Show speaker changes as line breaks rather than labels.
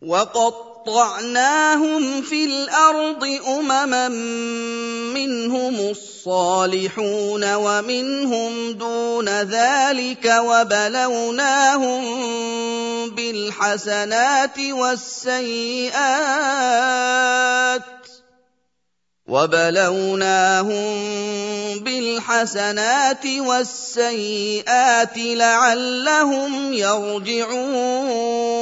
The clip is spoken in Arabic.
وَقَطَّعْنَاهُمْ فِي الْأَرْضِ أُمَمًا مِّنْهُمُ الصَّالِحُونَ وَمِنْهُمْ دُونَ ذَٰلِكَ وَبَلَوْنَاهُم بِالْحَسَنَاتِ وَالسَّيِّئَاتِ لَعَلَّهُمْ يَرْجِعُونَ